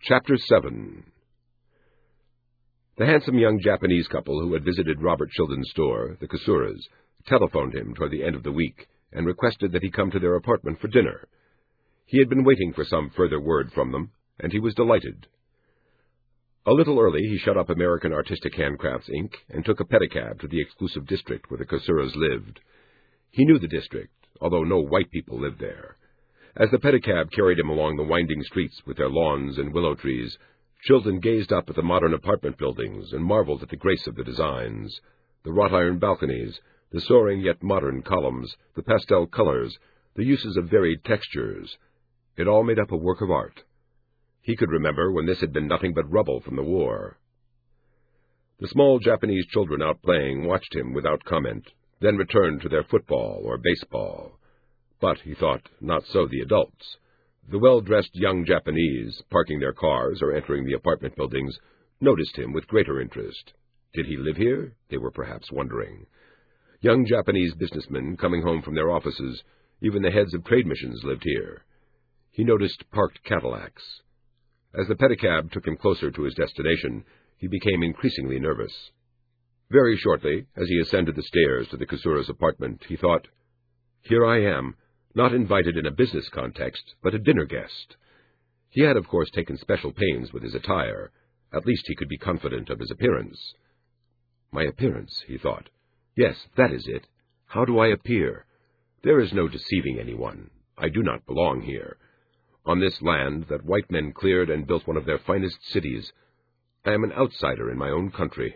Chapter 7. The handsome young Japanese couple who had visited Robert Childen's store, the Kasuras, telephoned him toward the end of the week and requested that he come to their apartment for dinner. He had been waiting for some further word from them, and he was delighted. A little early he shut up American Artistic Handcrafts, Inc., and took a pedicab to the exclusive district where the Kasuras lived. He knew the district, although no white people lived there. As the pedicab carried him along the winding streets with their lawns and willow trees, Childen gazed up at the modern apartment buildings and marveled at the grace of the designs, the wrought-iron balconies, the soaring yet modern columns, the pastel colors, the uses of varied textures. It all made up a work of art. He could remember when this had been nothing but rubble from the war. The small Japanese children out playing watched him without comment, then returned to their football or baseball. But, he thought, not so the adults. The well-dressed young Japanese, parking their cars or entering the apartment buildings, noticed him with greater interest. Did he live here? They were perhaps wondering. Young Japanese businessmen coming home from their offices, even the heads of trade missions lived here. He noticed parked Cadillacs. As the pedicab took him closer to his destination, he became increasingly nervous. Very shortly, as he ascended the stairs to the Kasura's apartment, he thought, "Here I am, not invited in a business context, but a dinner guest." He had, of course, taken special pains with his attire. At least he could be confident of his appearance. My appearance, he thought. Yes, that is it. How do I appear? There is no deceiving anyone. I do not belong here. On this land that white men cleared and built one of their finest cities, I am an outsider in my own country.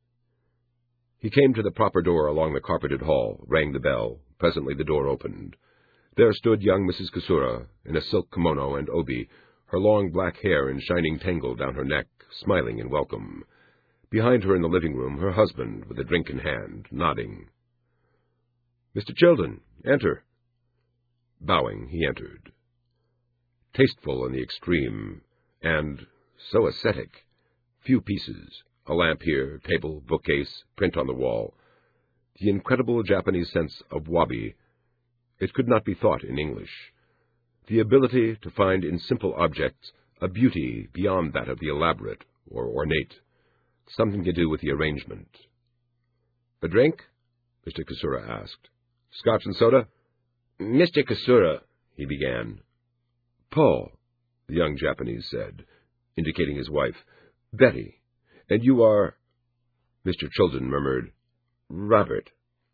He came to the proper door along the carpeted hall, rang the bell. Presently the door opened. There stood young Mrs. Kasura, in a silk kimono and obi, her long black hair in shining tangle down her neck, smiling in welcome. Behind her in the living room, her husband, with a drink in hand, nodding. "Mr. Childen, enter." Bowing, he entered. Tasteful in the extreme, and so ascetic. Few pieces, a lamp here, table, bookcase, print on the wall. The incredible Japanese sense of wabi. It could not be thought in English. The ability to find in simple objects a beauty beyond that of the elaborate or ornate. Something to do with the arrangement. "A drink?" Mr. Kasura asked. "Scotch and soda?" "Mr. Kasura," he began. "Paul," the young Japanese said, indicating his wife. "Betty. And you are—" Mr. Childen murmured, "Robert."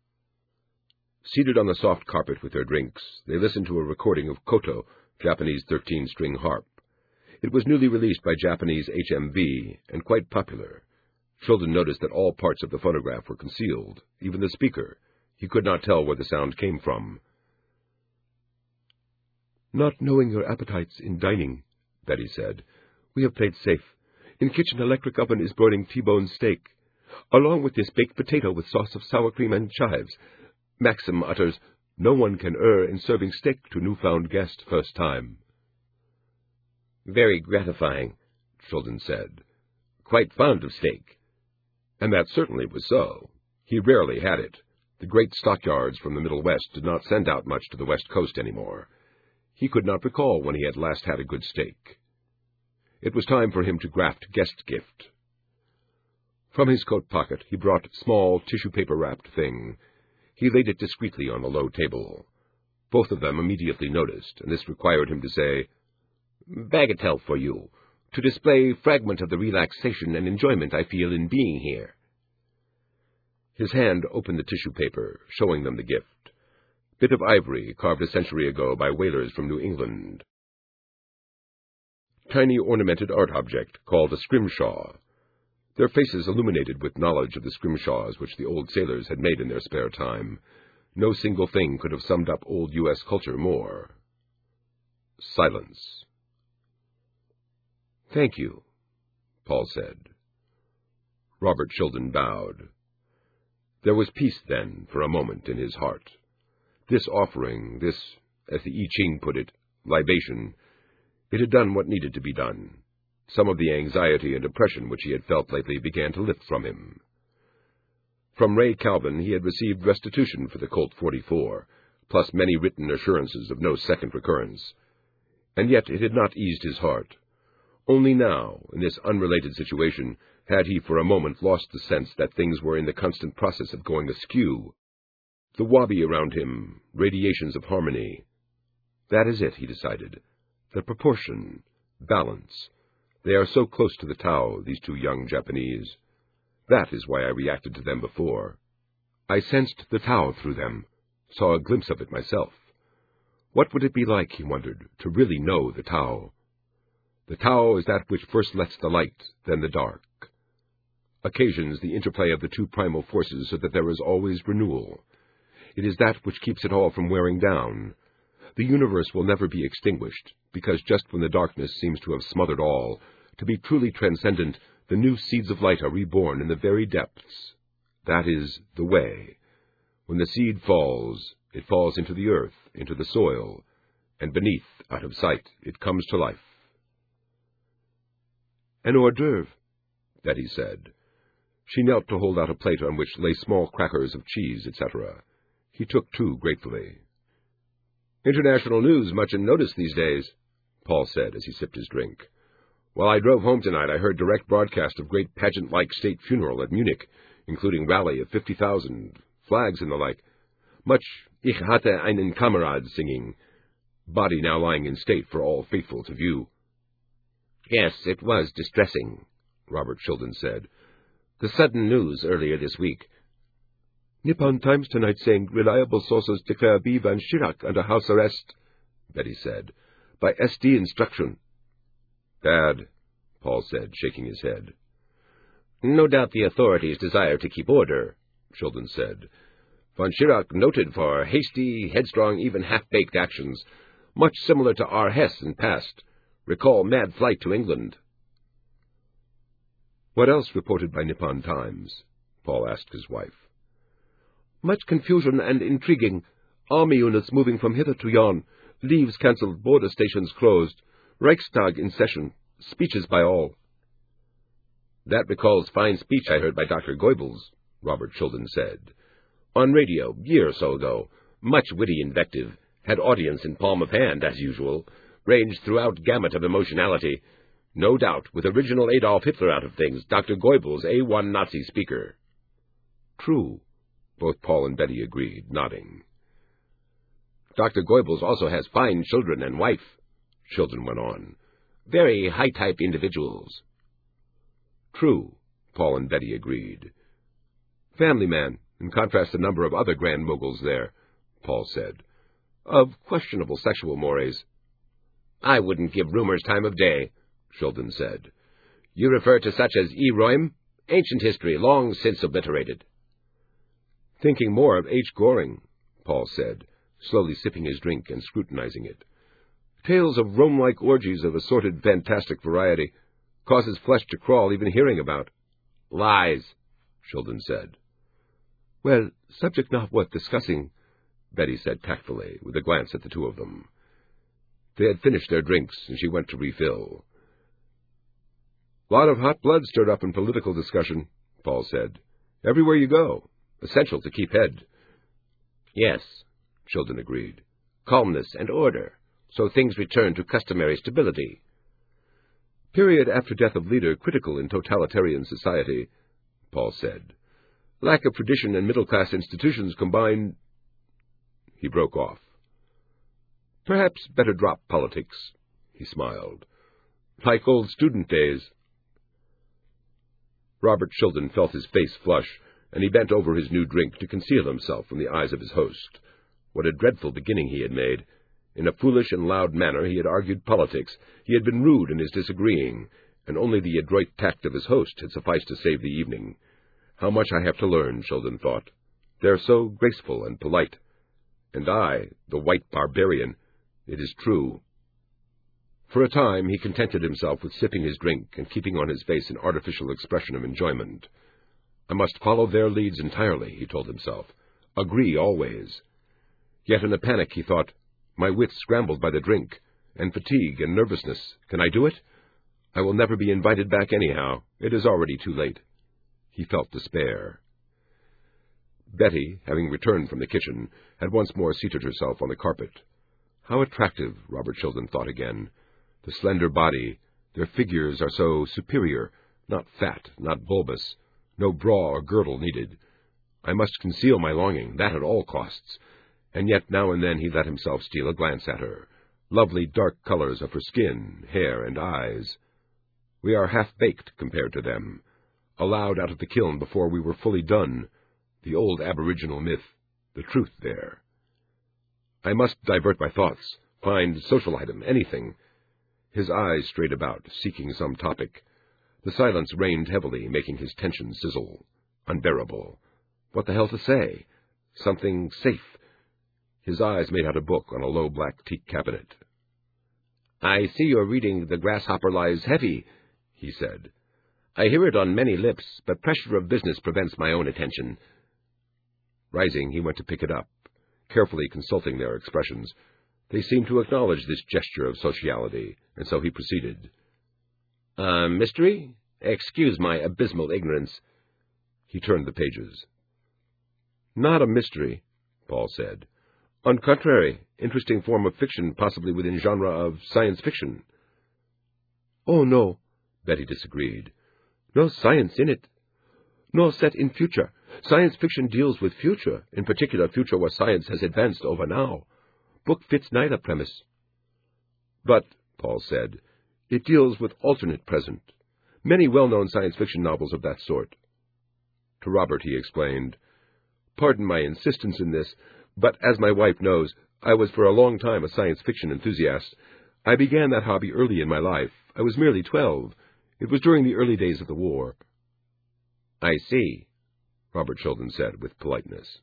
Seated on the soft carpet with their drinks, they listened to a recording of koto, Japanese 13-string harp. It was newly released by Japanese HMV, and quite popular. Childen noticed that all parts of the phonograph were concealed, even the speaker. He could not tell where the sound came from. "Not knowing your appetites in dining," Betty said, "we have played safe. In kitchen electric oven is broiling T-bone steak. Along with this baked potato with sauce of sour cream and chives. Maxim utters, 'No one can err in serving steak to new-found guest first time.'" "Very gratifying," Childen said. "Quite fond of steak." And that certainly was so. He rarely had it. The great stockyards from the Middle West did not send out much to the West Coast anymore. He could not recall when he had last had a good steak. It was time for him to graft guest gift. From his coat pocket he brought a small tissue-paper-wrapped thing. He laid it discreetly on the low table. Both of them immediately noticed, and this required him to say, "Bagatelle for you, to display fragment of the relaxation and enjoyment I feel in being here." His hand opened the tissue paper, showing them the gift. Bit of ivory carved a century ago by whalers from New England. Tiny ornamented art object called a scrimshaw. Their faces illuminated with knowledge of the scrimshaws which the old sailors had made in their spare time. No single thing could have summed up old U.S. culture more. Silence. "Thank you," Paul said. Robert Childen bowed. There was peace, then, for a moment in his heart. This offering, this, as the I Ching put it, libation, it had done what needed to be done. Some of the anxiety and depression which he had felt lately began to lift from him. From Ray Calvin he had received restitution for the Colt 44, plus many written assurances of no second recurrence. And yet it had not eased his heart. Only now, in this unrelated situation, had he for a moment lost the sense that things were in the constant process of going askew. The wabi around him, radiations of harmony. That is it, he decided. The proportion, balance. They are so close to the Tao, these two young Japanese. That is why I reacted to them before. I sensed the Tao through them, saw a glimpse of it myself. What would it be like, he wondered, to really know the Tao? The Tao is that which first lets the light, then the dark. Occasions the interplay of the two primal forces so that there is always renewal. It is that which keeps it all from wearing down. The universe will never be extinguished, because just when the darkness seems to have smothered all, to be truly transcendent, the new seeds of light are reborn in the very depths. That is the way. When the seed falls, it falls into the earth, into the soil, and beneath, out of sight, it comes to life. "An hors d'oeuvre," Betty said. She knelt to hold out a plate on which lay small crackers of cheese, etc. He took two gratefully. "International news much in notice these days," Paul said as he sipped his drink. "While I drove home tonight, I heard direct broadcast of great pageant-like state funeral at Munich, including rally of 50,000, flags and the like. Much 'Ich hatte einen Kamerad' singing. Body now lying in state for all faithful to view." "Yes, it was distressing," Robert Childen said. "The sudden news earlier this week." "Nippon Times tonight saying reliable sources declare B. Van Schirach under house arrest," Betty said, "by SD instruction." "Bad," Paul said, shaking his head. "No doubt the authorities desire to keep order," Childen said. "Von Schirach noted for hasty, headstrong, even half-baked actions, much similar to R. Hess in past. Recall mad flight to England." "What else reported by Nippon Times?" Paul asked his wife. "Much confusion and intriguing. Army units moving from hither to yon. Leaves cancelled, border stations closed. Reichstag in session. Speeches by all." "That recalls fine speech I heard by Dr. Goebbels," Robert Childen said. "On radio, year or so ago. Much witty invective. Had audience in palm of hand, as usual. Ranged throughout gamut of emotionality. No doubt, with original Adolf Hitler out of things, Dr. Goebbels, A1 Nazi speaker." "True," both Paul and Betty agreed, nodding. "Dr. Goebbels also has fine children and wife," Childen went on. "Very high-type individuals." "True," Paul and Betty agreed. "Family man, in contrast to a number of other grand moguls there," Paul said. "Of questionable sexual mores." "I wouldn't give rumors time of day," Childen said. "You refer to such as E. Roym? Ancient history, long since obliterated." "Thinking more of H. Goring," Paul said, slowly sipping his drink and scrutinizing it. "Tales of Rome-like orgies of assorted fantastic variety. Causes flesh to crawl even hearing about." "Lies," Childen said. "Well, subject not worth discussing," Betty said tactfully, with a glance at the two of them. They had finished their drinks, and she went to refill. "Lot of hot blood stirred up in political discussion," Paul said. "Everywhere you go. Essential to keep head." "Yes," Childen agreed. "Calmness and order, so things return to customary stability." "Period after death of leader critical in totalitarian society," Paul said. "Lack of tradition and middle-class institutions combined—" He broke off. "Perhaps better drop politics," he smiled. "Like old student days." Robert Childen felt his face flush, and he bent over his new drink to conceal himself from the eyes of his host. What a dreadful beginning he had made. In a foolish and loud manner he had argued politics. He had been rude in his disagreeing, and only the adroit tact of his host had sufficed to save the evening. How much I have to learn, Childen thought. They're so graceful and polite. And I, the white barbarian, it is true. For a time he contented himself with sipping his drink and keeping on his face an artificial expression of enjoyment. I must follow their leads entirely, he told himself. Agree always. Yet in a panic he thought, my wits scrambled by the drink, and fatigue and nervousness. Can I do it? I will never be invited back anyhow. It is already too late. He felt despair. Betty, having returned from the kitchen, had once more seated herself on the carpet. How attractive, Robert Childen thought again. The slender body, Their figures are so superior, not fat, not bulbous, no bra or girdle needed. I must conceal my longing, that at all costs. And yet now and then he let himself steal a glance at her. Lovely dark colors of her skin, hair, and eyes. We are half-baked compared to them, allowed out of the kiln before we were fully done. The old aboriginal myth, the truth there. I must divert my thoughts, find social item, anything. His eyes strayed about, seeking some topic. The silence rained heavily, making his tension sizzle. Unbearable. What the hell to say? Something safe. His eyes made out a book on a low black teak cabinet. "I see you're reading The Grasshopper Lies Heavy," he said. "I hear it on many lips, but pressure of business prevents my own attention." Rising, he went to pick it up, carefully consulting their expressions. They seemed to acknowledge this gesture of sociality, and so he proceeded. Mystery? Excuse my abysmal ignorance." He turned the pages. "Not a mystery," Paul said. "On contrary, interesting form of fiction, possibly within genre of science fiction." "Oh, no," Betty disagreed. "No science in it. Nor set in future. Science fiction deals with future, in particular future where science has advanced over now. Book fits neither premise." "But," Paul said, "it deals with alternate present. Many well-known science fiction novels of that sort." To Robert he explained, "Pardon my insistence in this, but as my wife knows, I was for a long time a science fiction enthusiast. I began that hobby early in my life. I was merely 12. It was during the early days of the war." "I see," Robert Childen said with politeness.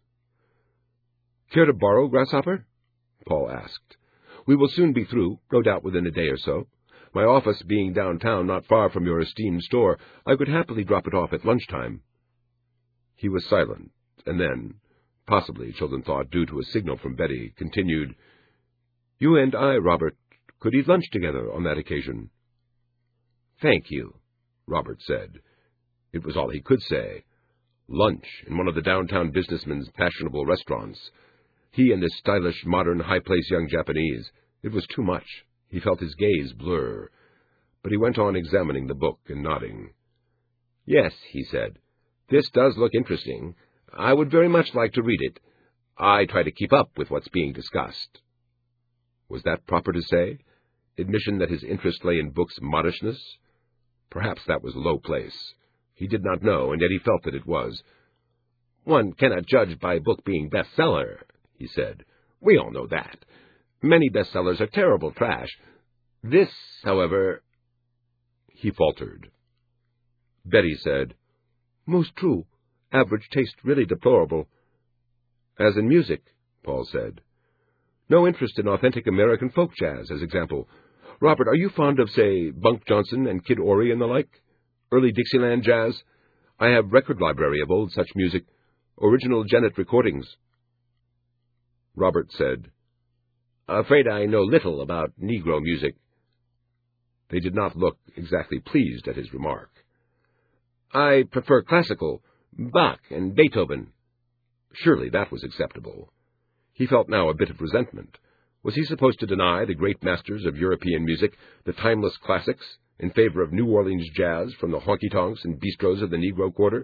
"Care to borrow, Grasshopper?" Paul asked. "We will soon be through, no doubt within a day or so. My office being downtown, not far from your esteemed store, I could happily drop it off at lunchtime." He was silent, and then, possibly, Childen thought, due to a signal from Betty, continued, "You and I, Robert, could eat lunch together on that occasion." "Thank you," Robert said. It was all he could say. Lunch in one of the downtown businessman's fashionable restaurants. He and this stylish, modern, high-placed young Japanese. It was too much. He felt his gaze blur. But he went on examining the book and nodding. "Yes," he said, "this does look interesting. I would very much like to read it. I try to keep up with what's being discussed." Was that proper to say? Admission that his interest lay in books' modishness? Perhaps that was low place. He did not know, and yet he felt that it was. "One cannot judge by a book being bestseller," he said. "We all know that. Many bestsellers are terrible trash. This, however—" He faltered. Betty said, "Most true. Average taste really deplorable." "As in music," Paul said. "No interest in authentic American folk jazz, as example. Robert, are you fond of, say, Bunk Johnson and Kid Ory and the like? Early Dixieland jazz? I have record library of old such music. Original Janet recordings." Robert said, "Afraid I know little about Negro music." They did not look exactly pleased at his remark. "I prefer classical, Bach and Beethoven." Surely that was acceptable. He felt now a bit of resentment. Was he supposed to deny the great masters of European music, the timeless classics, in favor of New Orleans jazz from the honky-tonks and bistros of the Negro Quarter?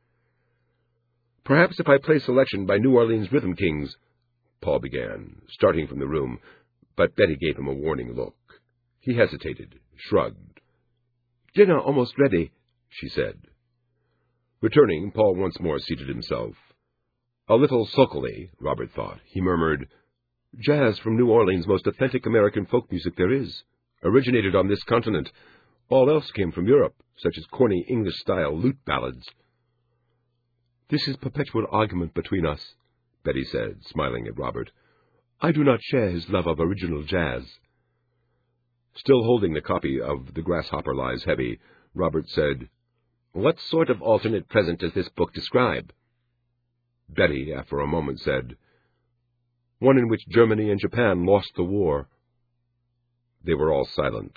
"Perhaps if I play selection by New Orleans Rhythm Kings," Paul began, starting from the room, but Betty gave him a warning look. He hesitated, shrugged. "Dinner almost ready," she said. Returning, Paul once more seated himself. A little sulkily, Robert thought, he murmured, "Jazz from New Orleans, most authentic American folk music there is. Originated on this continent. All else came from Europe, such as corny English-style lute ballads." "This is perpetual argument between us," Betty said, smiling at Robert. "I do not share his love of original jazz." Still holding the copy of The Grasshopper Lies Heavy, Robert said, "What sort of alternate present does this book describe?" Betty, after a moment, said, "One in which Germany and Japan lost the war." They were all silent.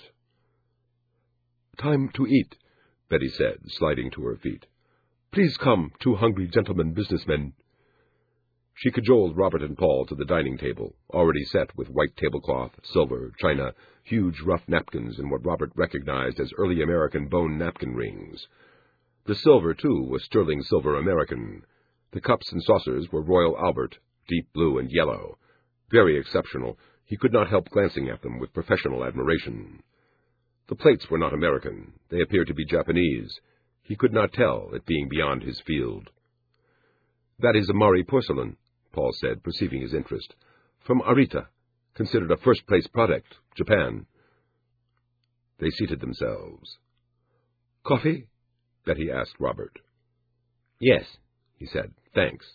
"Time to eat," Betty said, sliding to her feet. "Please come, two hungry gentlemen businessmen." She cajoled Robert and Paul to the dining table, already set with white tablecloth, silver, china, huge rough napkins, and what Robert recognized as early American bone napkin rings. The silver, too, was sterling silver American. The cups and saucers were Royal Albert, deep blue and yellow. Very exceptional. He could not help glancing at them with professional admiration. The plates were not American. They appeared to be Japanese. He could not tell, it being beyond his field. "That is Amari porcelain," Paul said, perceiving his interest. "From Arita, considered a first-place product, Japan." They seated themselves. "Coffee?" Betty asked Robert. "Yes," he said. "Thanks."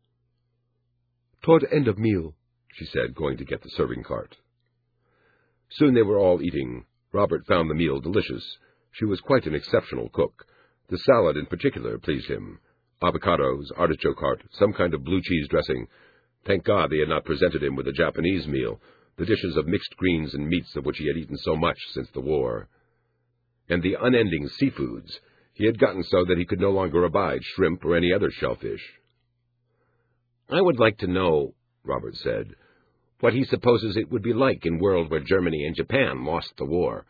"Toward end of meal," she said, going to get the serving cart. Soon they were all eating. Robert found the meal delicious. She was quite an exceptional cook. The salad in particular pleased him. Avocados, artichoke heart, some kind of blue cheese dressing. Thank God they had not presented him with a Japanese meal, the dishes of mixed greens and meats of which he had eaten so much since the war. And the unending seafoods. He had gotten so that he could no longer abide shrimp or any other shellfish. "I would like to know," Robert said, "what he supposes it would be like in a world where Germany and Japan lost the war."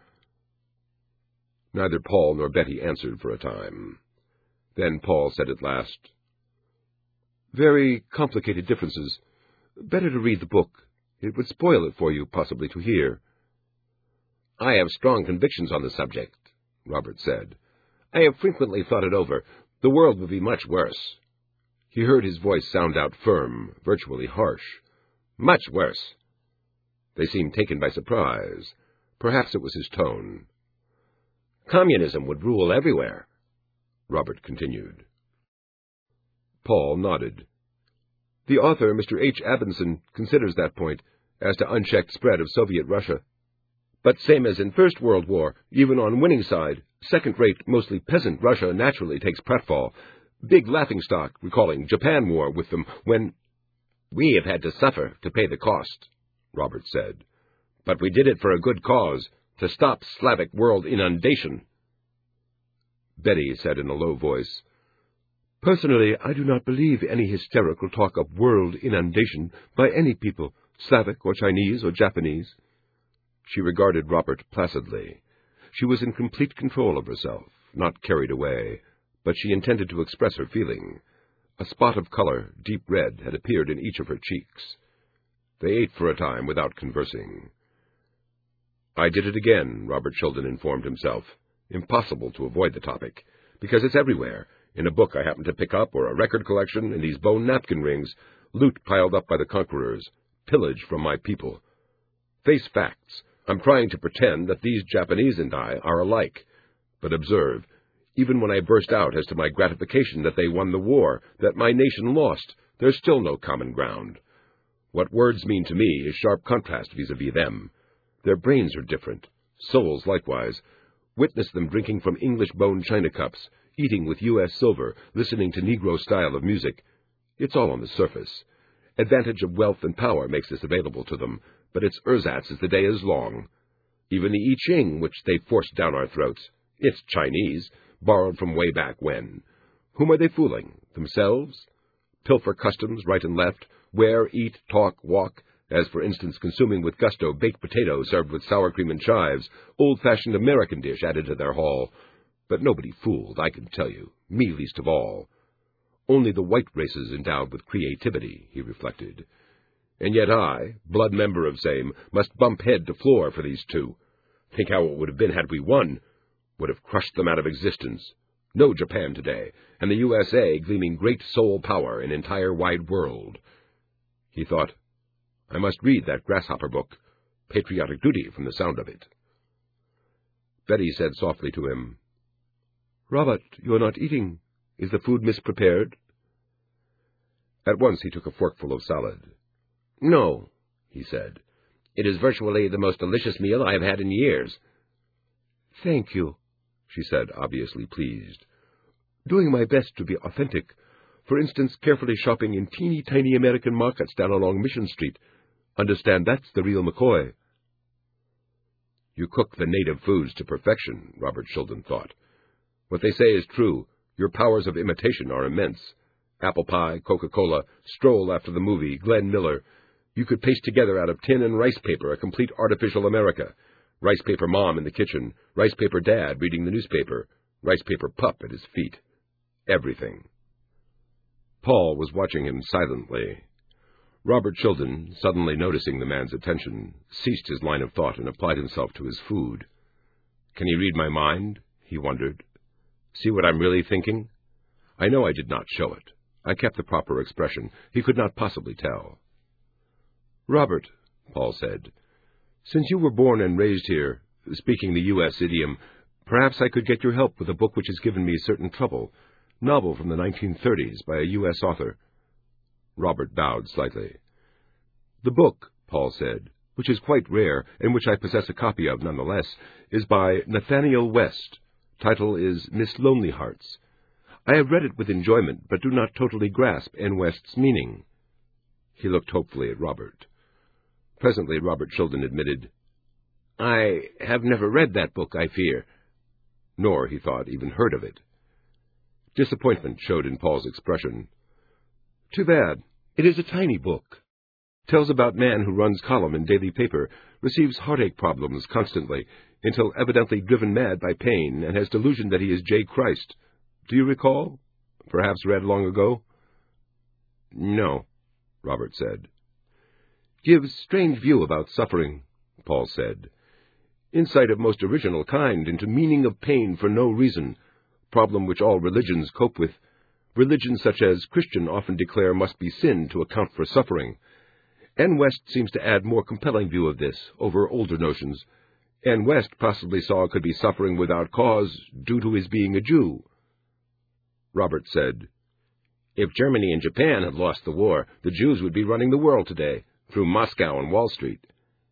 Neither Paul nor Betty answered for a time. Then Paul said at last, "Very complicated differences. Better to read the book. It would spoil it for you, possibly, to hear." "I have strong convictions on the subject," Robert said. "I have frequently thought it over. The world would be much worse." He heard his voice sound out firm, virtually harsh. "Much worse." They seemed taken by surprise. Perhaps it was his tone. "Communism would rule everywhere," Robert continued. Paul nodded. "The author, Mr. H. Abinson, considers that point, as to unchecked spread of Soviet Russia. But same as in First World War, even on winning side, second-rate, mostly peasant Russia naturally takes pratfall. Big laughingstock, recalling Japan War with them when—" "We have had to suffer to pay the cost," Robert said. "But we did it for a good cause, to stop Slavic world inundation." Betty said in a low voice, "Personally, I do not believe any hysterical talk of world inundation by any people, Slavic or Chinese or Japanese." She regarded Robert placidly. She was in complete control of herself, not carried away, but she intended to express her feeling. A spot of color, deep red, had appeared in each of her cheeks. They ate for a time without conversing. "I did it again," Robert Childen informed himself. "Impossible to avoid the topic, because it's everywhere, in a book I happen to pick up, or a record collection, in these bone napkin rings, loot piled up by the conquerors, pillage from my people. Face facts. I'm trying to pretend that these Japanese and I are alike. But observe, even when I burst out as to my gratification that they won the war, that my nation lost, there's still no common ground. What words mean to me is sharp contrast vis-à-vis them. Their brains are different, souls likewise. Witness them drinking from English bone china cups, eating with U.S. silver, listening to Negro style of music. It's all on the surface. Advantage of wealth and power makes this available to them, but it's ersatz as the day is long. Even the I Ching, which they forced down our throats, it's Chinese, borrowed from way back when. Whom are they fooling? Themselves? Pilfer customs right and left, wear, eat, talk, walk, as, for instance, consuming with gusto baked potatoes served with sour cream and chives, old-fashioned American dish added to their haul. But nobody fooled, I can tell you, me least of all. Only the white races endowed with creativity, he reflected. And yet I, blood member of same, must bump head to floor for these two. Think how it would have been had we won. Would have crushed them out of existence. No Japan today, and the USA gleaming great soul power in entire wide world. He thought, I must read that grasshopper book, Patriotic Duty, from the sound of it. Betty said softly to him, Robert, you are not eating. Is the food misprepared? At once he took a forkful of salad. No, he said. It is virtually the most delicious meal I have had in years. Thank you, she said, obviously pleased. Doing my best to be authentic. For instance, carefully shopping in teeny-tiny American markets down along Mission Street. Understand that's the real McCoy. You cook the native foods to perfection, Robert Childen thought. What they say is true. Your powers of imitation are immense. Apple pie, Coca-Cola, stroll after the movie, Glenn Miller. You could paste together out of tin and rice paper a complete artificial America. Rice paper mom in the kitchen, rice paper dad reading the newspaper, rice paper pup at his feet. Everything. Paul was watching him silently. Robert Childen, suddenly noticing the man's attention, ceased his line of thought and applied himself to his food. Can he read my mind? He wondered. See what I'm really thinking? I know I did not show it. I kept the proper expression. He could not possibly tell. Robert, Paul said, since you were born and raised here, speaking the U.S. idiom, perhaps I could get your help with a book which has given me certain trouble, novel from the 1930s by a U.S. author. Robert bowed slightly. The book, Paul said, which is quite rare, and which I possess a copy of nonetheless, is by Nathaniel West. Title is Miss Lonely Hearts. I have read it with enjoyment, but do not totally grasp N. West's meaning. He looked hopefully at Robert. Presently Robert Childen admitted, I have never read that book, I fear. Nor, he thought, even heard of it. Disappointment showed in Paul's expression. Too bad. It is a tiny book. Tells about man who runs column in daily paper, receives heartache problems constantly, until evidently driven mad by pain, and has delusion that he is J. Christ. Do you recall? Perhaps read long ago? No, Robert said. Gives strange view about suffering, Paul said. Insight of most original kind into meaning of pain for no reason, problem which all religions cope with. Religions such as Christian often declare must be sin to account for suffering. N. West seems to add more compelling view of this over older notions. N. West possibly saw it could be suffering without cause due to his being a Jew. Robert said, If Germany and Japan had lost the war, the Jews would be running the world today, through Moscow and Wall Street.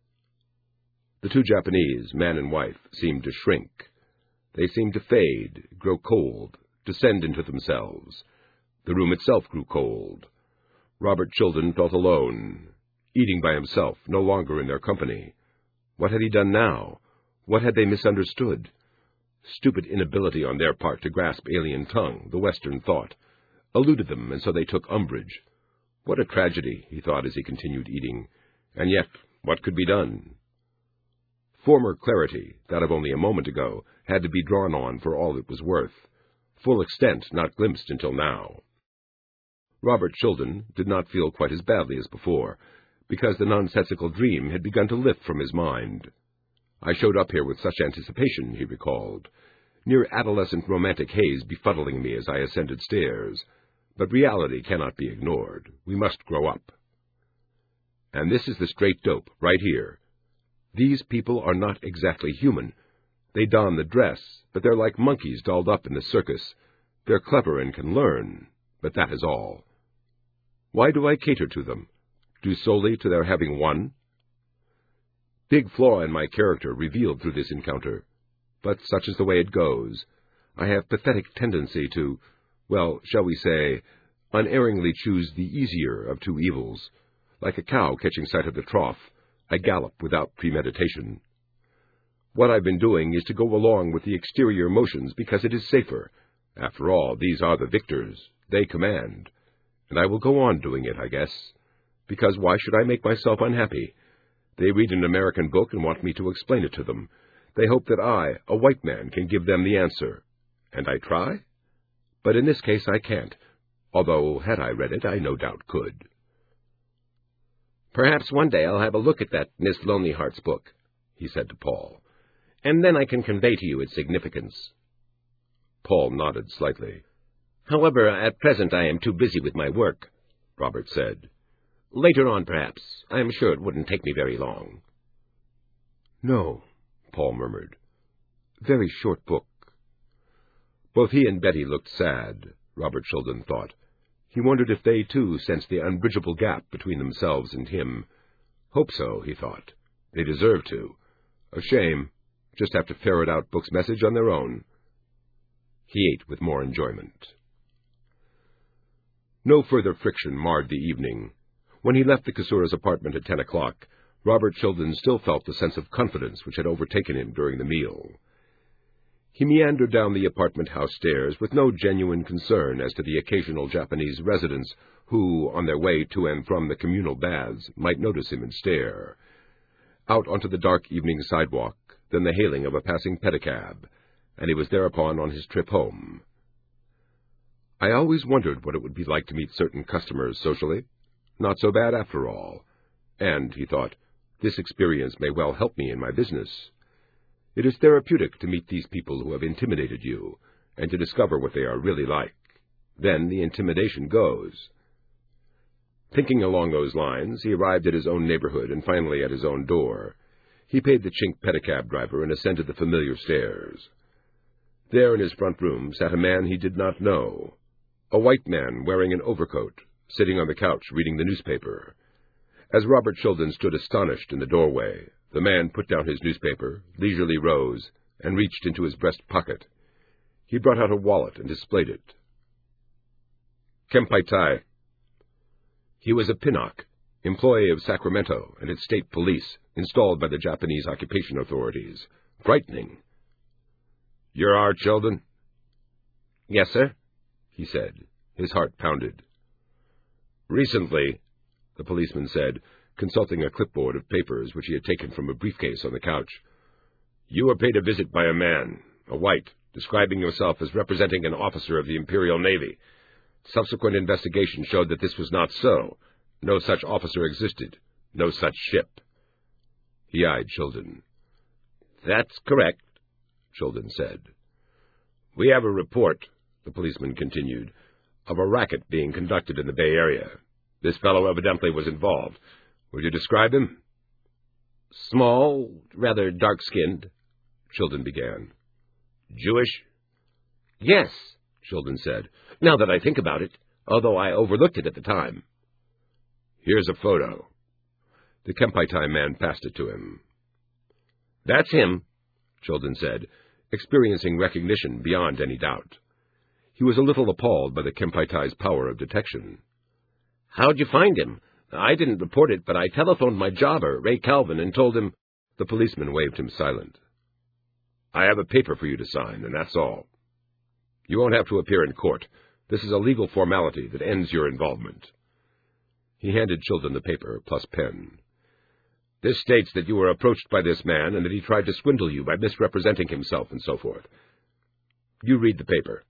The two Japanese, man and wife, seemed to shrink. They seemed to fade, grow cold, descend into themselves. The room itself grew cold. Robert Childen felt alone, eating by himself, no longer in their company. What had he done now? What had they misunderstood? Stupid inability on their part to grasp alien tongue, the Western thought, eluded them, and so they took umbrage. What a tragedy, he thought as he continued eating. And yet, what could be done? Former clarity, that of only a moment ago, had to be drawn on for all it was worth. Full extent not glimpsed until now. Robert Childen did not feel quite as badly as before, because the nonsensical dream had begun to lift from his mind. I showed up here with such anticipation, he recalled, near adolescent romantic haze befuddling me as I ascended stairs. But reality cannot be ignored. We must grow up. And this is the straight dope, right here. These people are not exactly human. They don the dress, but they're like monkeys dolled up in the circus. They're clever and can learn, but that is all. Why do I cater to them? Due solely to their having won? Big flaw in my character revealed through this encounter. But such is the way it goes. I have pathetic tendency to, well, shall we say, unerringly choose the easier of two evils. Like a cow catching sight of the trough, I gallop without premeditation. What I've been doing is to go along with the exterior motions because it is safer. After all, these are the victors. They command. And I will go on doing it, I guess. Because why should I make myself unhappy? They read an American book and want me to explain it to them. They hope that I, a white man, can give them the answer. And I try? But in this case I can't, although had I read it, I no doubt could. Perhaps one day I'll have a look at that Miss Lonely Hearts book, he said to Paul, and then I can convey to you its significance. Paul nodded slightly. However, at present I am too busy with my work, Robert said. Later on, perhaps. I am sure it wouldn't take me very long. No, Paul murmured. Very short book. Both he and Betty looked sad, Robert Childen thought. He wondered if they, too, sensed the unbridgeable gap between themselves and him. Hope so, he thought. They deserve to. A shame. Just have to ferret out Book's message on their own. He ate with more enjoyment. No further friction marred the evening. When he left the Kasura's apartment at 10 o'clock, Robert Childen still felt the sense of confidence which had overtaken him during the meal. He meandered down the apartment house stairs with no genuine concern as to the occasional Japanese residents who, on their way to and from the communal baths, might notice him and stare. Out onto the dark evening sidewalk, then the hailing of a passing pedicab, and he was thereupon on his trip home. I always wondered what it would be like to meet certain customers socially. Not so bad after all. And, he thought, this experience may well help me in my business. It is therapeutic to meet these people who have intimidated you, and to discover what they are really like. Then the intimidation goes. Thinking along those lines, he arrived at his own neighborhood and finally at his own door. He paid the chink pedicab driver and ascended the familiar stairs. There in his front room sat a man he did not know, a white man wearing an overcoat, sitting on the couch reading the newspaper. As Robert Childen stood astonished in the doorway, the man put down his newspaper, leisurely rose, and reached into his breast pocket. He brought out a wallet and displayed it. Kempeitai. He was a Pinnock, employee of Sacramento and its state police, installed by the Japanese occupation authorities. Frightening. "You're R. Childen?" "Yes, sir," he said. His heart pounded. "Recently," the policeman said, consulting a clipboard of papers which he had taken from a briefcase on the couch, "you were paid a visit by a man, a white, describing himself as representing an officer of the Imperial Navy. Subsequent investigation showed that this was not so. No such officer existed. No such ship." He eyed Childen. "That's correct," Childen said. "We have a report," the policeman continued, "of a racket being conducted in the Bay Area. This fellow evidently was involved. Would you describe him?" "Small, rather dark-skinned," Childen began. "Jewish?" "Yes," Childen said, "now that I think about it, although I overlooked it at the time." "Here's a photo." The Kempeitai man passed it to him. "That's him," Childen said, experiencing recognition beyond any doubt. He was a little appalled by the Kempeitai's power of detection. "How'd you find him? I didn't report it, but I telephoned my jobber, Ray Calvin, and told him—" The policeman waved him silent. "I have a paper for you to sign, and that's all. You won't have to appear in court. This is a legal formality that ends your involvement." He handed Childen the paper, plus pen. "This states that you were approached by this man and that he tried to swindle you by misrepresenting himself and so forth. You read the paper."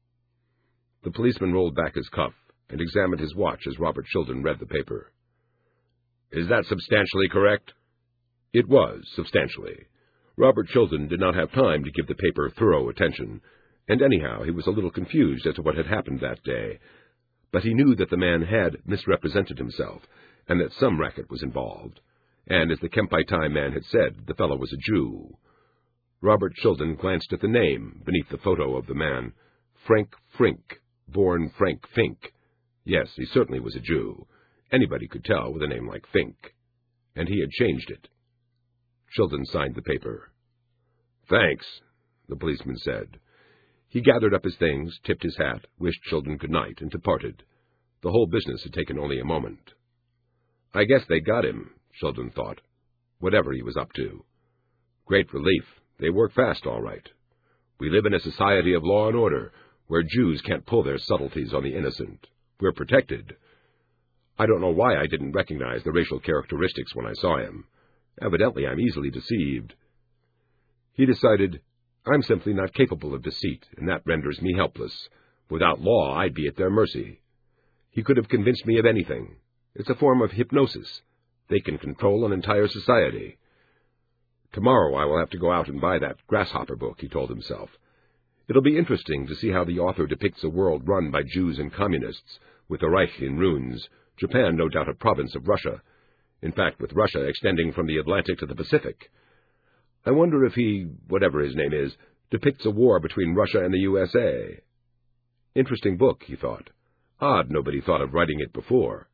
The policeman rolled back his cuff and examined his watch as Robert Childen read the paper. "Is that substantially correct?" It was, substantially. Robert Childen did not have time to give the paper thorough attention, and anyhow he was a little confused as to what had happened that day. But he knew that the man had misrepresented himself, and that some racket was involved. And as the Kempeitai man had said, the fellow was a Jew. Robert Childen glanced at the name beneath the photo of the man. Frank Frink, born Frank Fink. Yes, he certainly was a Jew. Anybody could tell with a name like Fink. And he had changed it. Childen signed the paper. "Thanks," the policeman said. He gathered up his things, tipped his hat, wished Childen good night, and departed. The whole business had taken only a moment. I guess they got him, Childen thought, whatever he was up to. Great relief. They work fast, all right. We live in a society of law and order, where Jews can't pull their subtleties on the innocent. We're protected. I don't know why I didn't recognize the racial characteristics when I saw him. Evidently, I'm easily deceived. He decided, I'm simply not capable of deceit, and that renders me helpless. Without law, I'd be at their mercy. He could have convinced me of anything. It's a form of hypnosis. They can control an entire society. Tomorrow I will have to go out and buy that Grasshopper book, he told himself. It'll be interesting to see how the author depicts a world run by Jews and communists, with the Reich in ruins, Japan no doubt a province of Russia. In fact, with Russia extending from the Atlantic to the Pacific. I wonder if he, whatever his name is, depicts a war between Russia and the USA. Interesting book, he thought. Odd nobody thought of writing it before.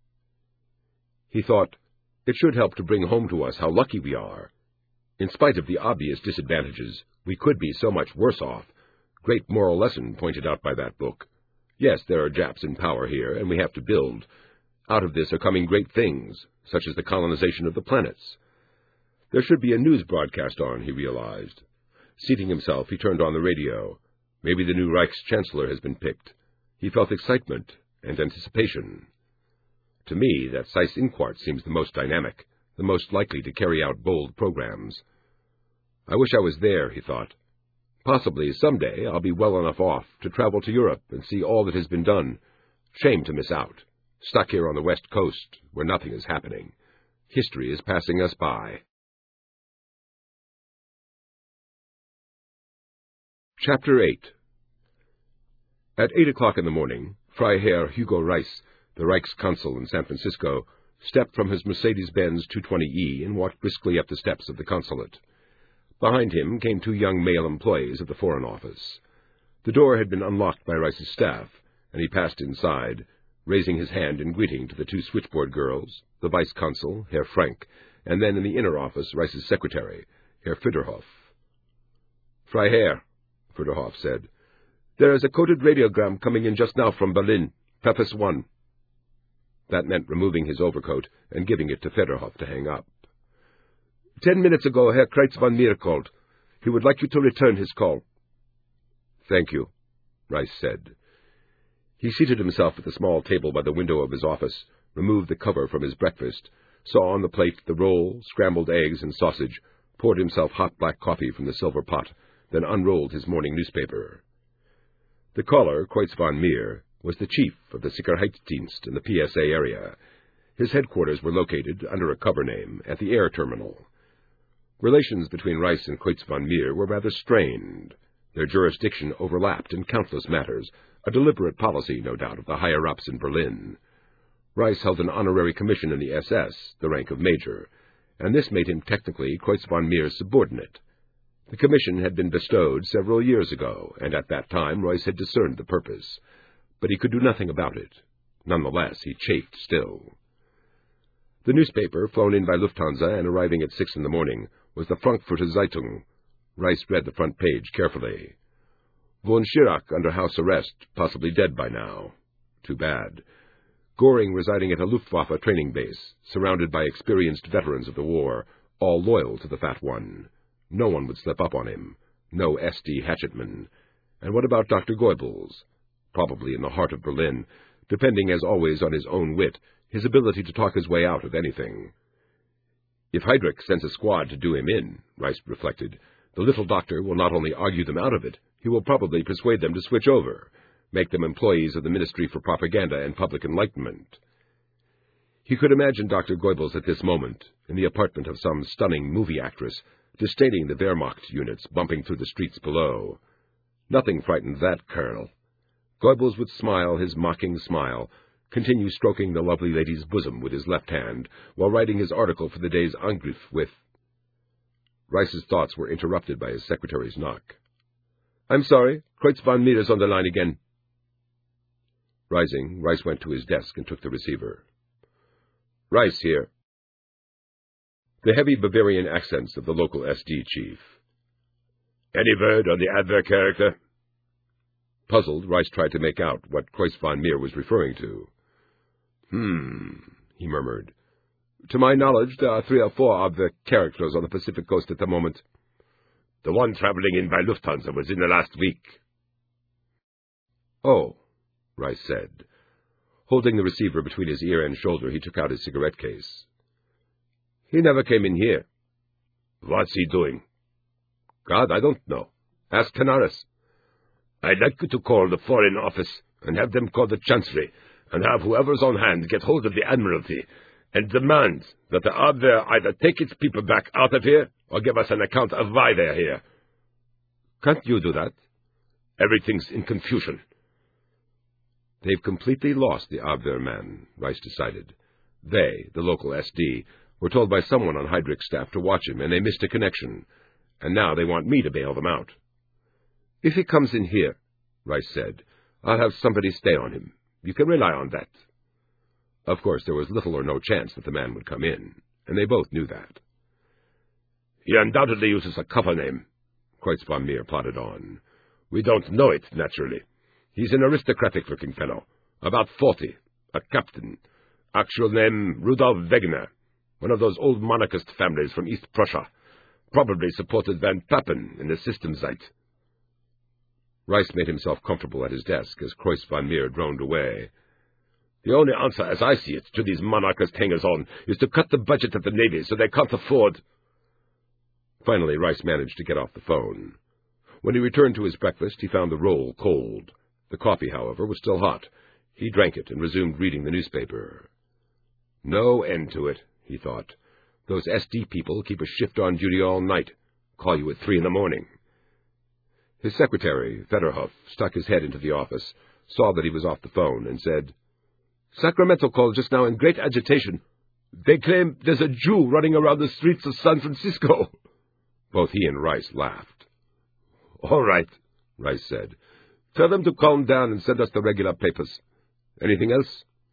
He thought, it should help to bring home to us how lucky we are. In spite of the obvious disadvantages, we could be so much worse off. Great moral lesson pointed out by that book. Yes, there are Japs in power here, and we have to build. Out of this are coming great things, such as the colonization of the planets. There should be a news broadcast on, he realized. Seating himself, he turned on the radio. Maybe the new Reichschancellor has been picked. He felt excitement and anticipation. To me, that Seyss-Inquart seems the most dynamic, the most likely to carry out bold programs. I wish I was there, he thought. Possibly someday I'll be well enough off to travel to Europe and see all that has been done. Shame to miss out. Stuck here on the West Coast, where nothing is happening. History is passing us by. Chapter 8. At 8 o'clock in the morning, Freiherr Hugo Reiss, the Reichsconsul in San Francisco, stepped from his Mercedes-Benz 220E and walked briskly up the steps of the consulate. Behind him came 2 young male employees of the Foreign Office. The door had been unlocked by Reiss's staff, and he passed inside, raising his hand in greeting to the 2 switchboard girls, the vice-consul, Herr Frank, and then in the inner office, Reiss's secretary, Herr Friederhof. "Freiherr," Friederhof said, "there is a coded radiogram coming in just now from Berlin, Preface 1. That meant removing his overcoat and giving it to Friederhof to hang up. "10 minutes ago, Herr Kreitz von Meer called. He would like you to return his call." "Thank you," Reiss said. He seated himself at the small table by the window of his office, removed the cover from his breakfast, saw on the plate the roll, scrambled eggs, and sausage, poured himself hot black coffee from the silver pot, then unrolled his morning newspaper. The caller, Kreutz von Meer, was the chief of the Sicherheitsdienst in the PSA area. His headquarters were located, under a cover name, at the air terminal. Relations between Reiss and Kreutz von Meer were rather strained. Their jurisdiction overlapped in countless matters, a deliberate policy, no doubt, of the higher-ups in Berlin. Reiss held an honorary commission in the SS, the rank of major, and this made him technically Kreutz von Meer's subordinate. The commission had been bestowed several years ago, and at that time Reiss had discerned the purpose. But he could do nothing about it. Nonetheless, he chafed still. The newspaper, flown in by Lufthansa and arriving at 6 in the morning, was the Frankfurter Zeitung. Reiss read the front page carefully. Von Schirach under house arrest, possibly dead by now. Too bad. Göring residing at a Luftwaffe training base, surrounded by experienced veterans of the war, all loyal to the Fat One. No one would slip up on him. No SD Hatchetman. And what about Dr. Goebbels? Probably in the heart of Berlin, depending as always on his own wit, his ability to talk his way out of anything. If Heydrich sends a squad to do him in, Reiss reflected, the little doctor will not only argue them out of it, he will probably persuade them to switch over, make them employees of the Ministry for Propaganda and Public Enlightenment. He could imagine Dr. Goebbels at this moment, in the apartment of some stunning movie actress, disdaining the Wehrmacht units bumping through the streets below. Nothing frightened that colonel. Goebbels would smile his mocking smile, continue stroking the lovely lady's bosom with his left hand, while writing his article for the day's Angriff with... Reiss's thoughts were interrupted by his secretary's knock. "I'm sorry, Kreutz von Meer is on the line again." Rising, Reiss went to his desk and took the receiver. "Reiss here." The heavy Bavarian accents of the local SD chief. "Any word on the Abwehr character?" Puzzled, Reiss tried to make out what Kreutz von Meer was referring to. He murmured. "To my knowledge, there are 3 or 4 Abwehr characters on the Pacific coast at the moment. The one traveling in by Lufthansa was in the last week." "Oh," Reiss said. Holding the receiver between his ear and shoulder, he took out his cigarette case. "He never came in here." "What's he doing?" "God, I don't know. Ask Canaris." "I'd like you to call the Foreign Office and have them call the Chancery and have whoever's on hand get hold of the Admiralty and demand that the Abwehr either take its people back out of here or give us an account of why they're here." "Can't you do that?" "Everything's in confusion." They've completely lost the Abwehr man, Reiss decided. They, the local SD, were told by someone on Heydrich's staff to watch him, and they missed a connection. And now they want me to bail them out. "If he comes in here," Reiss said, "I'll have somebody stay on him. You can rely on that." Of course, there was little or no chance that the man would come in, and they both knew that. "He undoubtedly uses a cover name," Kreutz von Meer plodded on. "We don't know it, naturally. He's an aristocratic-looking fellow, about 40, a captain. Actual name, Rudolf Wegener, one of those old monarchist families from East Prussia. Probably supported Van Papen in the system site. Rice made himself comfortable at his desk as Croyce von Meer droned away. The only answer, as I see it, to these monarchist hangers-on is to cut the budget of the Navy so they can't afford... Finally, Rice managed to get off the phone. When he returned to his breakfast, he found the roll cold. The coffee, however, was still hot. He drank it and resumed reading the newspaper. No end to it, he thought. Those SD people keep a shift on duty all night. Call you at 3 a.m. His secretary, Federhoff, stuck his head into the office, saw that he was off the phone, and said, Sacramento called just now in great agitation. They claim there's a Jew running around the streets of San Francisco. Both he and Rice laughed. All right, Rice said. Tell them to calm down and send us the regular papers. Anything else?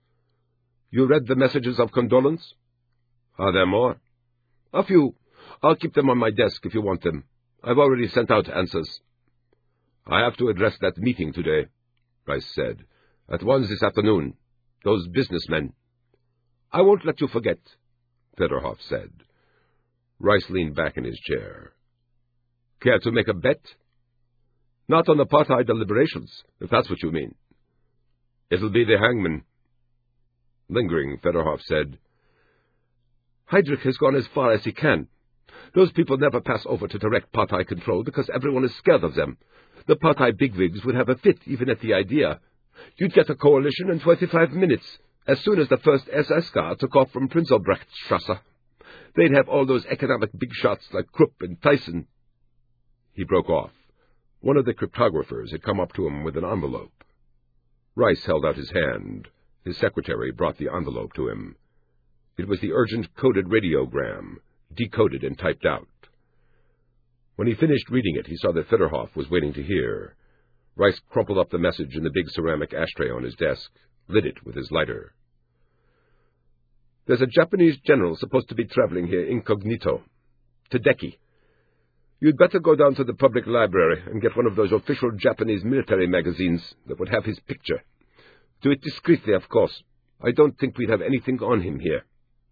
You read the messages of condolence? Are there more? A few. I'll keep them on my desk if you want them. I've already sent out answers. I have to address that meeting today, Rice said. At 1 this afternoon. Those businessmen. I won't let you forget, Federhoff said. Rice leaned back in his chair. Care to make a bet? Not on apartheid deliberations, if that's what you mean. It'll be the hangman. Lingering, Federhoff said, Heydrich has gone as far as he can. Those people never pass over to direct party control because everyone is scared of them. The party bigwigs would have a fit even at the idea. You'd get a coalition in 25 minutes, as soon as the first SS car took off from Prinzelbrechtstrasse. They'd have all those economic big shots like Krupp and Tyson. He broke off. One of the cryptographers had come up to him with an envelope. Rice held out his hand. His secretary brought the envelope to him. It was the urgent coded radiogram, decoded and typed out. When he finished reading it, he saw that Federhoff was waiting to hear. Rice crumpled up the message in the big ceramic ashtray on his desk, lit it with his lighter. There's a Japanese general supposed to be traveling here incognito. Tadeki. You'd better go down to the public library and get one of those official Japanese military magazines that would have his picture. Do it discreetly, of course. I don't think we'd have anything on him here.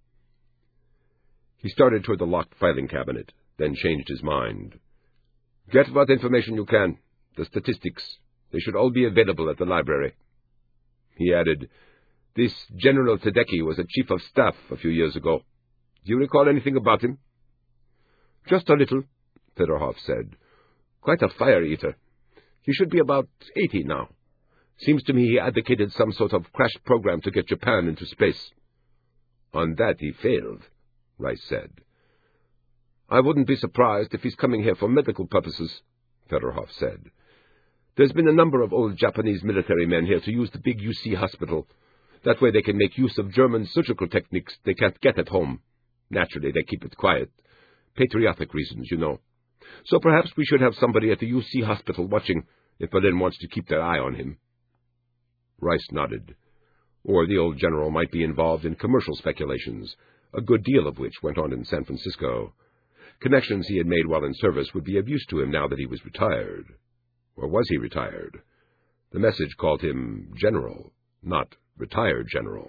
He started toward the locked filing cabinet, then changed his mind. Get what information you can. The statistics. They should all be available at the library. He added, This General Tadeki was a chief of staff a few years ago. Do you recall anything about him? Just a little, Federhoff said. Quite a fire-eater. He should be about 80 now. Seems to me he advocated some sort of crash program to get Japan into space. On that he failed, Rice said. I wouldn't be surprised if he's coming here for medical purposes, Federhoff said. There's been a number of old Japanese military men here to use the big UC hospital. That way they can make use of German surgical techniques they can't get at home. Naturally, they keep it quiet. Patriotic reasons, you know. So perhaps we should have somebody at the UC hospital watching if Berlin wants to keep their eye on him. Rice nodded. Or the old general might be involved in commercial speculations, a good deal of which went on in San Francisco. Connections he had made while in service would be of use to him now that he was retired. Or was he retired? The message called him General, not Retired General.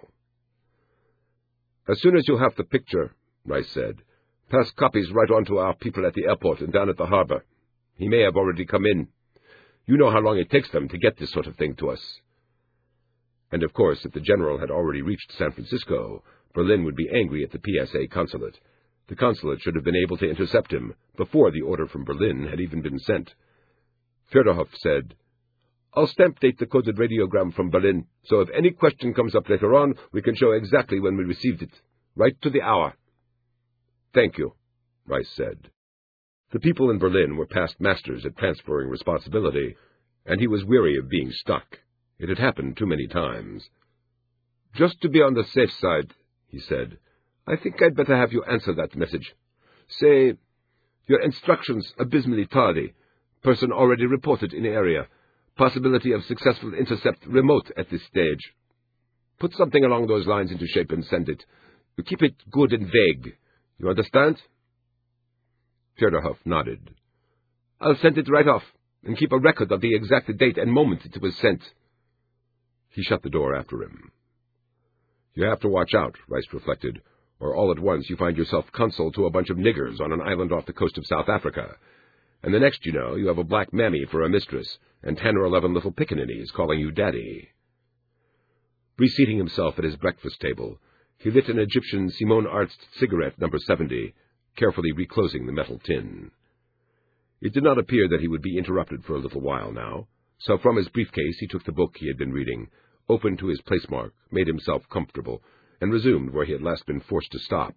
As soon as you have the picture, Rice said, pass copies right on to our people at the airport and down at the harbor. He may have already come in. You know how long it takes them to get this sort of thing to us. And of course, if the general had already reached San Francisco, Berlin would be angry at the PSA consulate. The consulate should have been able to intercept him before the order from Berlin had even been sent. Federhoff said, I'll stamp date the coded radiogram from Berlin, so if any question comes up later on, we can show exactly when we received it, right to the hour. Thank you, Rice said. The people in Berlin were past masters at transferring responsibility, and he was weary of being stuck. It had happened too many times. Just to be on the safe side, he said, I think I'd better have you answer that message. Say, your instructions abysmally tardy. Person already reported in area. Possibility of successful intercept remote at this stage. Put something along those lines into shape and send it. You keep it good and vague. You understand? Federhoff nodded. I'll send it right off, and keep a record of the exact date and moment it was sent. He shut the door after him. You have to watch out, Rice reflected, or all at once you find yourself consul to a bunch of niggers on an island off the coast of South Africa, and the next you know, you have a black mammy for a mistress, and 10 or 11 little pickaninnies calling you daddy. Reseating himself at his breakfast table, he lit an Egyptian Simone Arzt cigarette number 70, carefully reclosing the metal tin. It did not appear that he would be interrupted for a little while now, so from his briefcase he took the book he had been reading, opened to his placemark, made himself comfortable, and resumed where he had last been forced to stop.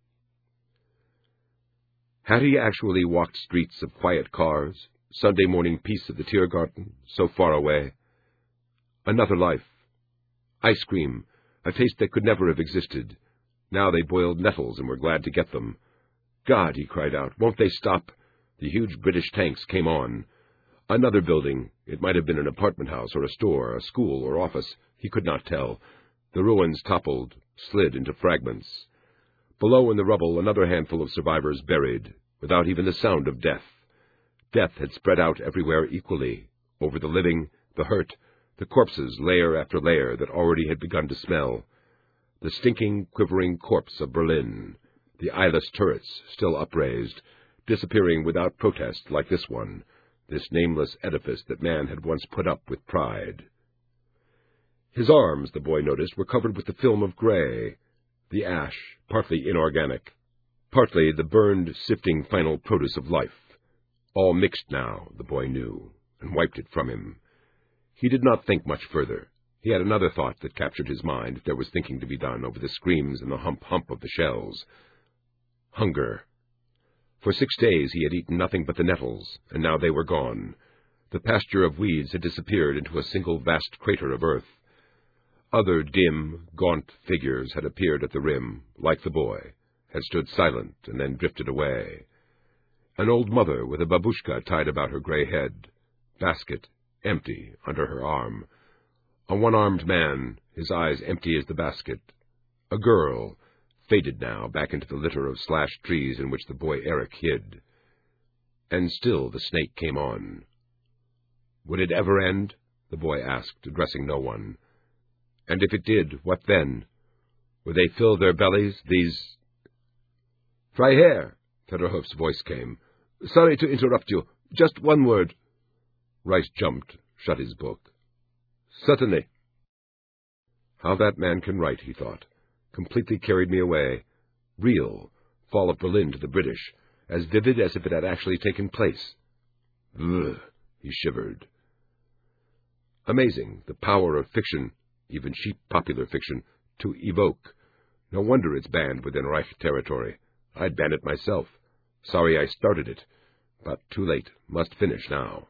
Had he actually walked streets of quiet cars, Sunday morning peace at the Tiergarten, so far away? Another life. Ice cream, a taste that could never have existed. Now they boiled nettles and were glad to get them. God, he cried out, won't they stop? The huge British tanks came on. Another building. It might have been an apartment house or a store, a school or office. He could not tell. The ruins toppled, slid into fragments. Below in the rubble, another handful of survivors buried, without even the sound of death. Death had spread out everywhere equally, over the living, the hurt, the corpses layer after layer that already had begun to smell. The stinking, quivering corpse of Berlin, the eyeless turrets still upraised, disappearing without protest like this one, this nameless edifice that man had once put up with pride. His arms, the boy noticed, were covered with the film of gray, the ash, partly inorganic, partly the burned, sifting final produce of life. All mixed now, the boy knew, and wiped it from him. He did not think much further. He had another thought that captured his mind if there was thinking to be done over the screams and the hump of the shells. Hunger. For 6 days he had eaten nothing but the nettles, and now they were gone. The pasture of weeds had disappeared into a single vast crater of earth. Other dim, gaunt figures had appeared at the rim, like the boy, had stood silent and then drifted away. An old mother with a babushka tied about her gray head, basket, empty, under her arm. A one-armed man, his eyes empty as the basket. A girl, faded now back into the litter of slashed trees in which the boy Eric hid. And still the snake came on. Would it ever end? The boy asked, addressing no one. And if it did, what then? Would they fill their bellies, these... Freiherr, Federhof's voice came. Sorry to interrupt you. Just one word. Rice jumped, shut his book. Certainly. How that man can write, he thought. Completely carried me away. Real. Fall of Berlin to the British. As vivid as if it had actually taken place. Ugh, he shivered. Amazing, the power of fiction, even cheap popular fiction, to evoke. No wonder it's banned within Reich territory. I'd ban it myself. Sorry I started it. But too late. Must finish now.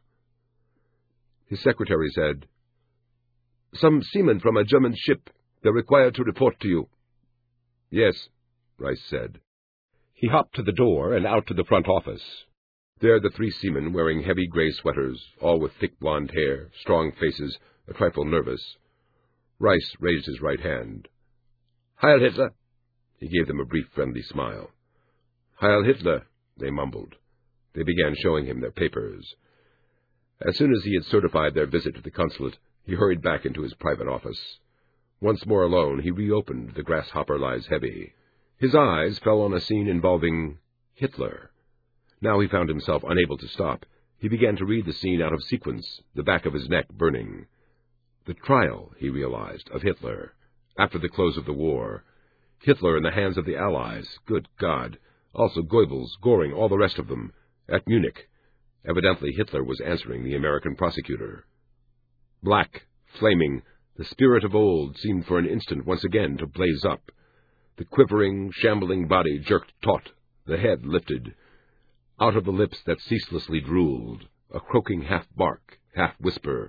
His secretary said, Some seamen from a German ship. They're required to report to you. Yes, Rice said. He hopped to the door and out to the front office. There the 3 seamen, wearing heavy gray sweaters, all with thick blonde hair, strong faces, a trifle nervous. Rice raised his right hand. Heil Hitler! He gave them a brief friendly smile. Heil Hitler! They mumbled. They began showing him their papers. As soon as he had certified their visit to the consulate, he hurried back into his private office. Once more alone, he reopened The Grasshopper Lies Heavy. His eyes fell on a scene involving Hitler. Now he found himself unable to stop. He began to read the scene out of sequence, the back of his neck burning. The trial, he realized, of Hitler, after the close of the war. Hitler in the hands of the Allies, good God. Also Goebbels, Goring, all the rest of them, at Munich. Evidently Hitler was answering the American prosecutor. Black, flaming, the spirit of old seemed for an instant once again to blaze up. The quivering, shambling body jerked taut, the head lifted. Out of the lips that ceaselessly drooled, a croaking half-bark, half-whisper.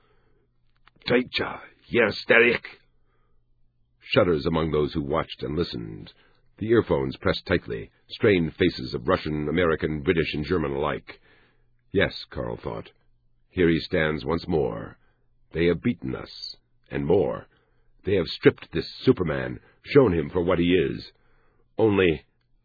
Deutscher, Jersterich! Shudders among those who watched and listened. The earphones pressed tightly, strained faces of Russian, American, British, and German alike. Yes, Carl thought. Here he stands once more. They have beaten us, and more. They have stripped this Superman, shown him for what he is. Only,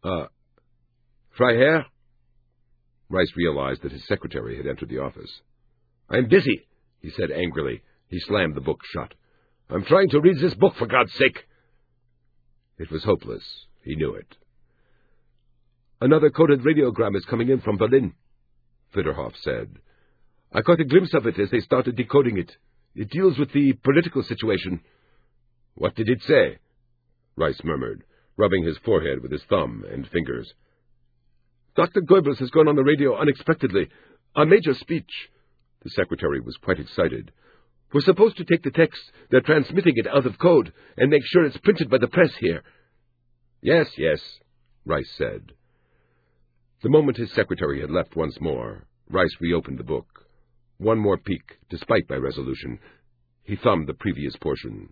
Freiherr? Rice realized that his secretary had entered the office. I'm busy, he said angrily. He slammed the book shut. I'm trying to read this book, for God's sake. It was hopeless. He knew it. "Another coded radiogram is coming in from Berlin," Flitterhoff said. "I caught a glimpse of it as they started decoding it. It deals with the political situation." "What did it say?" Rice murmured, rubbing his forehead with his thumb and fingers. "Dr. Goebbels has gone on the radio unexpectedly. A major speech." The secretary was quite excited. "We're supposed to take the text. They're transmitting it out of code and make sure it's printed by the press here." "Yes, yes," Rice said. The moment his secretary had left once more, Rice reopened the book. One more peek, despite my resolution. He thumbed the previous portion.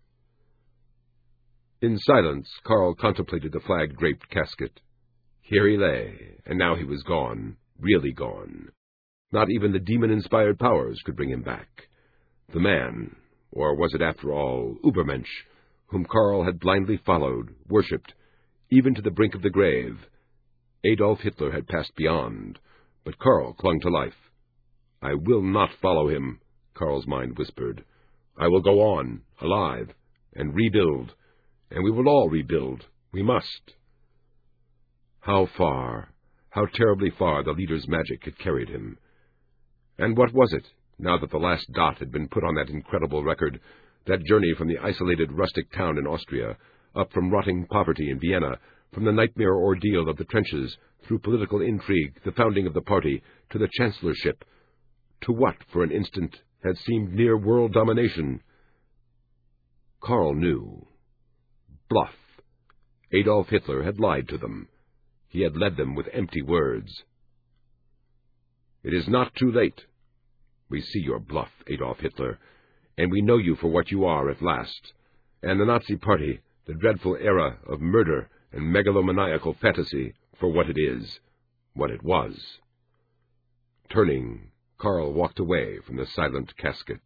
In silence, Carl contemplated the flag-draped casket. Here he lay, and now he was gone, really gone. Not even the demon-inspired powers could bring him back. The man, or was it after all Übermensch, whom Carl had blindly followed, worshipped, even to the brink of the grave. Adolf Hitler had passed beyond, but Carl clung to life. "I will not follow him," Carl's mind whispered. "I will go on, alive, and rebuild, and we will all rebuild. We must." How far, how terribly far the leader's magic had carried him. And what was it, now that the last dot had been put on that incredible record, that journey from the isolated rustic town in Austria, up from rotting poverty in Vienna, from the nightmare ordeal of the trenches, through political intrigue, the founding of the party, to the chancellorship, to what, for an instant, had seemed near world domination? Carl knew. Bluff. Adolf Hitler had lied to them. He had led them with empty words. "It is not too late. We see your bluff, Adolf Hitler, and we know you for what you are at last. And the Nazi Party, the dreadful era of murder and megalomaniacal fantasy, for what it is, what it was." Turning, Carl walked away from the silent casket.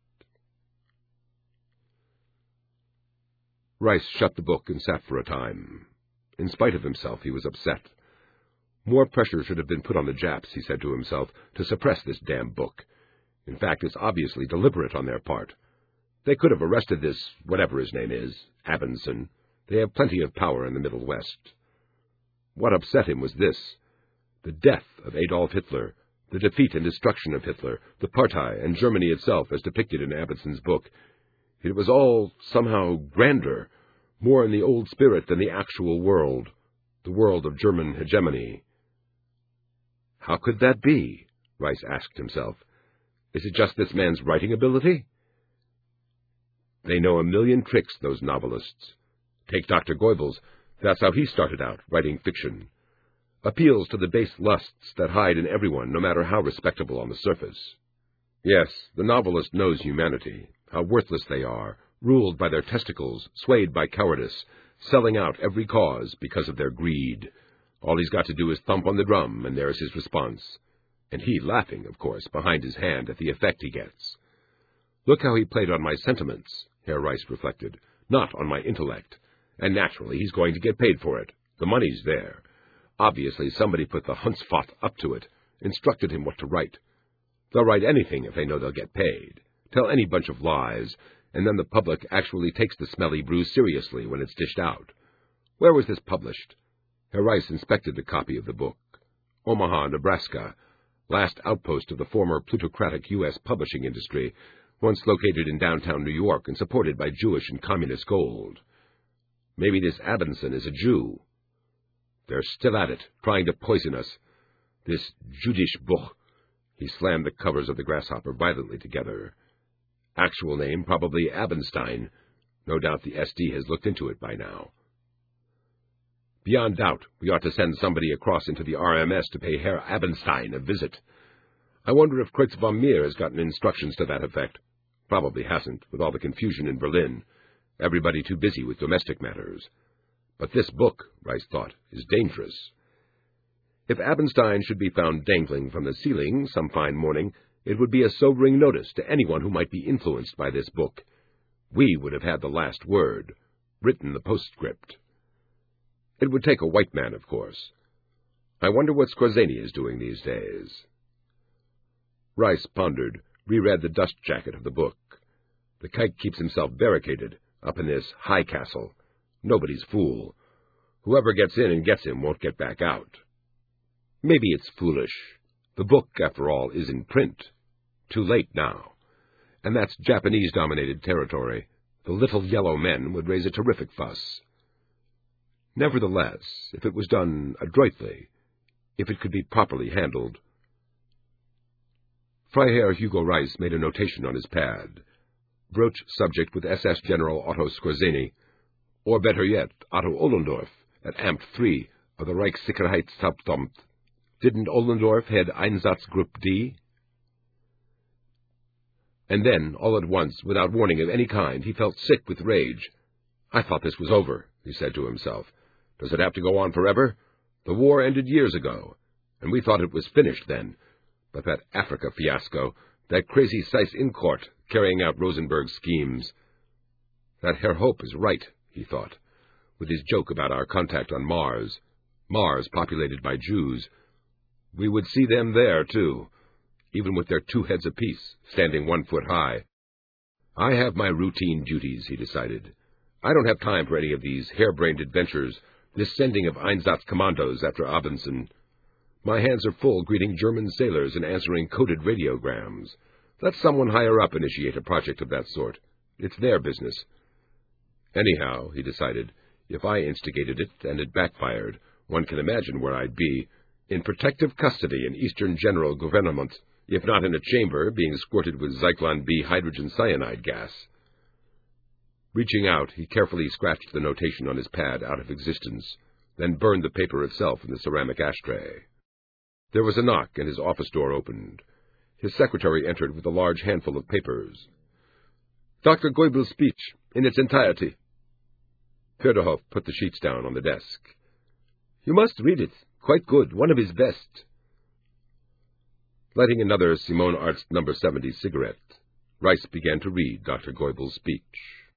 Rice shut the book and sat for a time. In spite of himself, he was upset. More pressure should have been put on the Japs, he said to himself, to suppress this damn book. In fact, it's obviously deliberate on their part. They could have arrested this, whatever his name is, Abendsen. They have plenty of power in the Middle West. What upset him was this: the death of Adolf Hitler, the defeat and destruction of Hitler, the Partei, and Germany itself as depicted in Abendsen's book. It was all somehow grander, more in the old spirit than the actual world, the world of German hegemony. How could that be? Rice asked himself. Is it just this man's writing ability? They know a million tricks, those novelists. Take Dr. Goebbels. That's how he started out, writing fiction. Appeals to the base lusts that hide in everyone, no matter how respectable on the surface. Yes, the novelist knows humanity, how worthless they are, ruled by their testicles, swayed by cowardice, selling out every cause because of their greed. All he's got to do is thump on the drum, and there's his response. And he laughing, of course, behind his hand at the effect he gets. Look how he played on my sentiments, Herr Rice reflected, not on my intellect. And naturally he's going to get paid for it. The money's there. Obviously somebody put the Hundsfott up to it, instructed him what to write. They'll write anything if they know they'll get paid. Tell any bunch of lies, and then the public actually takes the smelly brew seriously when it's dished out. Where was this published? Herr Rice inspected the copy of the book. Omaha, Nebraska, last outpost of the former plutocratic U.S. publishing industry, once located in downtown New York and supported by Jewish and communist gold. Maybe this Abendsen is a Jew. They're still at it, trying to poison us. This Jüdisch Buch. He slammed the covers of the Grasshopper violently together. Actual name, probably Abenstein. No doubt the SD has looked into it by now. Beyond doubt, we ought to send somebody across into the RMS to pay Herr Abenstein a visit. I wonder if Kreutz von Meer has gotten instructions to that effect. Probably hasn't, with all the confusion in Berlin. Everybody too busy with domestic matters. But this book, Rice thought, is dangerous. If Abenstein should be found dangling from the ceiling some fine morning, it would be a sobering notice to anyone who might be influenced by this book. We would have had the last word, written the postscript. It would take a white man, of course. I wonder what Skorzeny is doing these days. Rice pondered, reread the dust jacket of the book. The kike keeps himself barricaded, up in this high castle. Nobody's fool. Whoever gets in and gets him won't get back out. Maybe it's foolish. The book, after all, is in print. Too late now. And that's Japanese-dominated territory. The little yellow men would raise a terrific fuss. Nevertheless, if it was done adroitly, if it could be properly handled. Freiherr Hugo Reis made a notation on his pad. Broach subject with SS General Otto Skorzeny, or better yet, Otto Ohlendorf, at Amt 3 of the Reichssicherheitshauptamt. Didn't Ohlendorf head Einsatzgruppe D? And then, all at once, without warning of any kind, he felt sick with rage. I thought this was over, he said to himself. Does it have to go on forever? The war ended years ago, and we thought it was finished then. But that Africa fiasco, that crazy Seyss-Inquart carrying out Rosenberg's schemes. That Herr Hope is right, he thought, with his joke about our contact on Mars. Mars populated by Jews. We would see them there, too, even with their 2 heads apiece, standing 1 foot high. I have my routine duties, he decided. I don't have time for any of these harebrained adventures, this sending of Einsatzkommandos after Abenson. My hands are full greeting German sailors and answering coded radiograms. Let someone higher up initiate a project of that sort. It's their business. Anyhow, he decided, if I instigated it and it backfired, one can imagine where I'd be, in protective custody in Eastern General Gouvernement, if not in a chamber being squirted with Zyklon B hydrogen cyanide gas. Reaching out, he carefully scratched the notation on his pad out of existence, then burned the paper itself in the ceramic ashtray. There was a knock, and his office door opened. His secretary entered with a large handful of papers. Dr. Goebel's speech, in its entirety. Förderhof put the sheets down on the desk. You must read it. Quite good. One of his best. Lighting another Simone Arzt No. 70 cigarette, Reis began to read Dr. Goebel's speech.